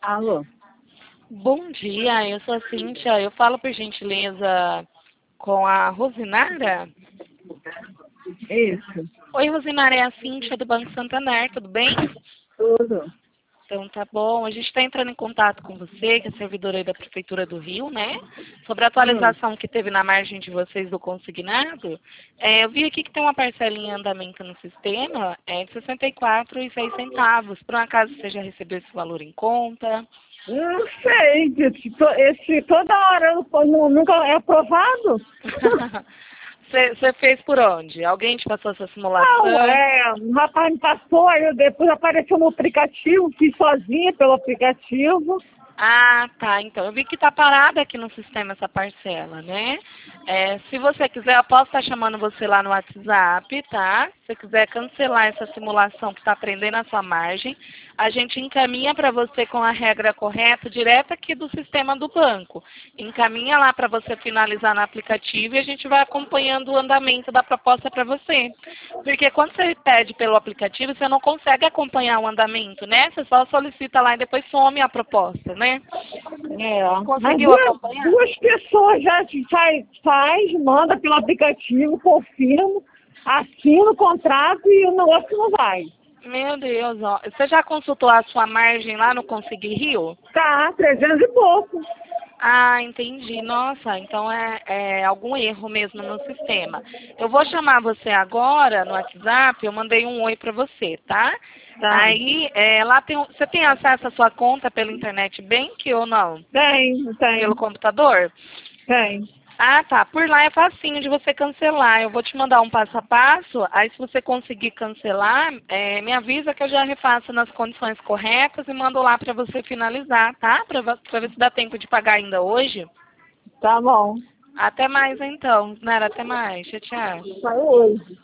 Alô? Bom dia, eu sou a Cíntia. Eu falo por gentileza com a Rosinara. Isso, Oi, Rosinara, é a Cíntia do Banco Santander, tudo bem? tudo. Então tá bom. A gente está entrando em contato com você, que é servidora aí da Prefeitura do Rio, né? Sobre a Hum. atualização que teve na margem de vocês do consignado. Eu vi aqui que tem uma parcelinha em andamento no sistema, de R$ 64,06. Por um acaso você já recebeu esse valor em conta? Não sei, esse toda hora nunca é aprovado? Você fez por onde? Alguém te passou essa Não, simulação? um rapaz me passou, aí depois apareceu no aplicativo, fiz sozinha pelo aplicativo. Ah, tá. Então, eu vi que tá parada aqui no sistema essa parcela, né? Se você quiser, eu posso estar chamando você lá no WhatsApp, tá? Se você quiser cancelar essa simulação que está prendendo a sua margem, a gente encaminha para você com a regra correta, direto aqui do sistema do banco. Encaminha lá para você finalizar no aplicativo e a gente vai acompanhando o andamento da proposta para você. Porque quando você pede pelo aplicativo, você não consegue acompanhar o andamento, né? Você só solicita lá e depois some a proposta, né? É, mas Conseguiu duas, acompanhar? duas pessoas já faz, manda pelo aplicativo, confirma, assina o contrato e o negócio não vai. Meu Deus, ó. Você já consultou a sua margem lá no Conseguir Rio? Tá, 300 e pouco. Ah, entendi. Nossa, então é algum erro mesmo no sistema. Eu vou chamar você agora no WhatsApp, eu mandei um oi para você, tá? Tá, Aí, você tem acesso à sua conta pela internet bank ou não? Pelo tem. computador? Tem. Ah, tá. Por lá é facinho de você cancelar. Eu vou te mandar um passo a passo. Aí, se você conseguir cancelar, me avisa que eu já refaço nas condições corretas e mando lá para você finalizar, tá? Para ver se dá tempo de pagar ainda hoje. Tá bom. Até mais, então. Nara, até mais. Tchau, tchau. Sai hoje.